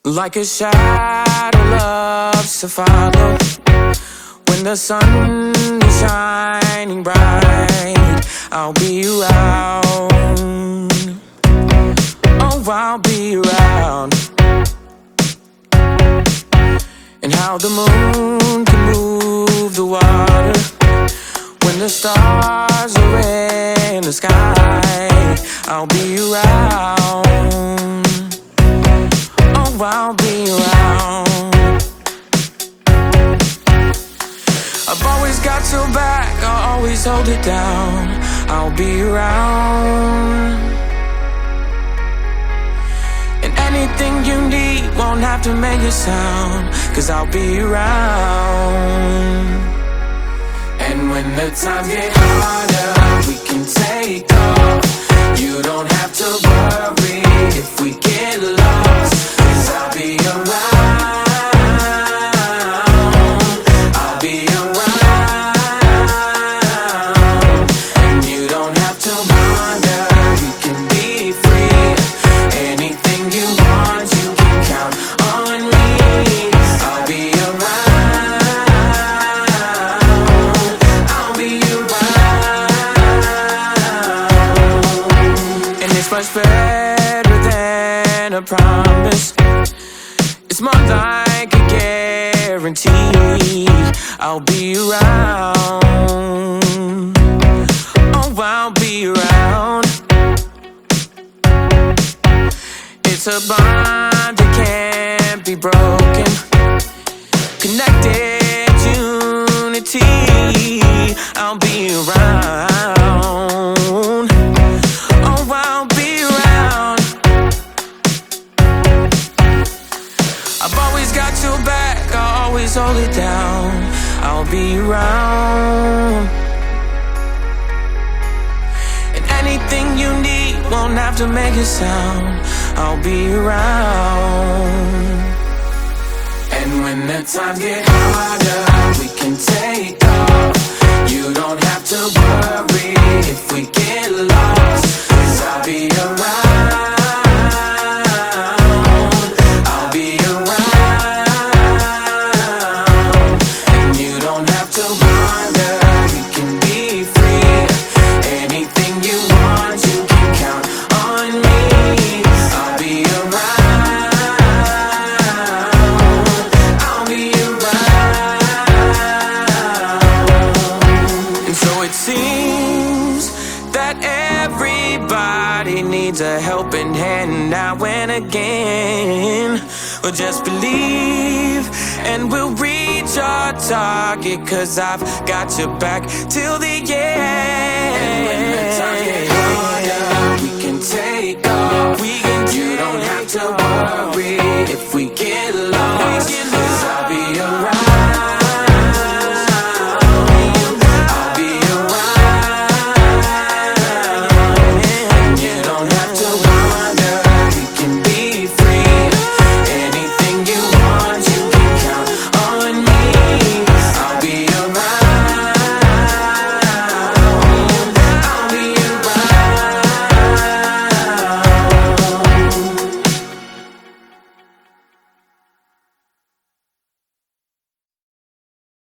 Like a shadow loves to follow when the sun is shining bright. I'll be around. Oh, I'll be around. And how the moon can move the water when the stars are in the sky. I'll be around. Oh, I'll be around. I've always got your back, I'll always hold it down. I'll be around. And anything you need won't have to make a sound, 'cause I'll be around. And when the times get harder, we can take off. You don't have to worry if we get lost, 'cause I'll be around. I'll be around. And you don't have to wonder, you can be free. Anything you want, you can count on me. I'll be around. I'll be around. And it's much better than a promise. It's more like a guarantee. I'll be around. Oh, I'll be around. It's a bond that can't be broken. Connected unity. I'll be around. Oh, I'll be around. I've always got your back, I'll always hold it down. I'll be around. And anything you need won't have to make a sound. I'll be around. And when the times get harder, we can take off. You don't have to worry if we get lost, 'cause I'll be around. I'll be around. And you don't have to wonder, you can be free. Anything you want, you can count on me. I'll be around. I'll be around. And so it seems that everybody needs a helping hand now and again. Well, just believe and we'll reach our target, 'cause I've got your back till the end. And when the time